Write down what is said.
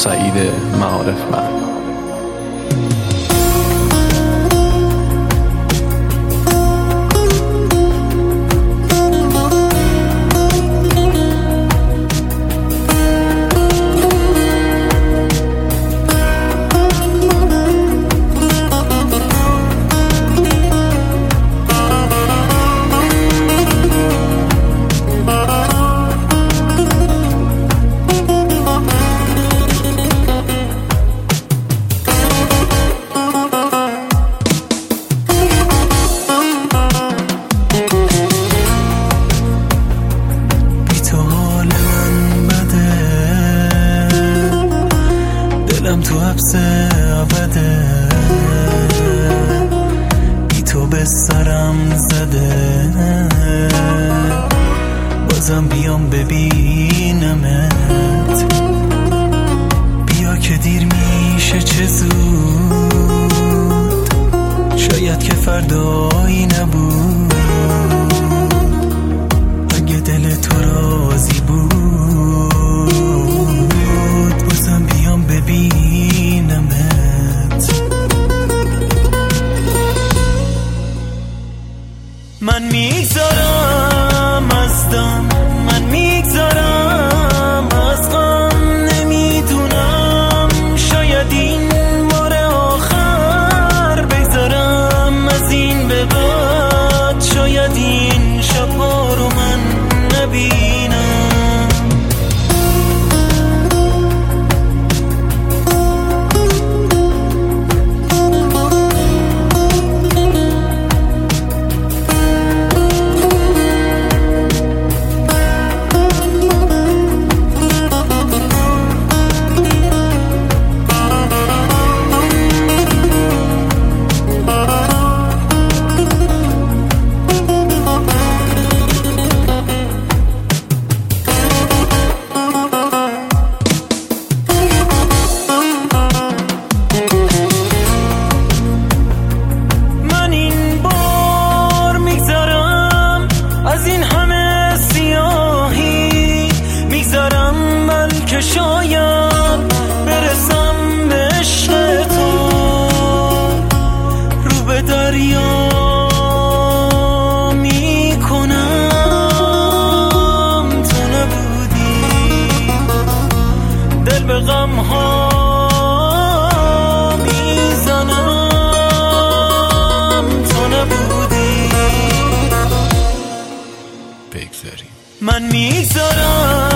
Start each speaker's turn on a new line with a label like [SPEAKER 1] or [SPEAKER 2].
[SPEAKER 1] سعید معارفمند.
[SPEAKER 2] تو حبس ابده، بی تو به سرم زده، بازم بیام ببینمت، بیا که دیر میشه چه زود، شاید که فردایی نبود، اگه دل تو راضی بود بازم بیام ببینمت. من میگذارم از دم، من میگذارم از غم، نمیدونم شاید این بار آخر بگذارم از این به بعد، شاید این شب‌ها رو من نبینم. که شاید برسم به عشق تو، رو به دریا میکنم تو نبودی، دل به غم ها میزنم تو نبودی.
[SPEAKER 1] بگذاریم
[SPEAKER 2] من میگذارم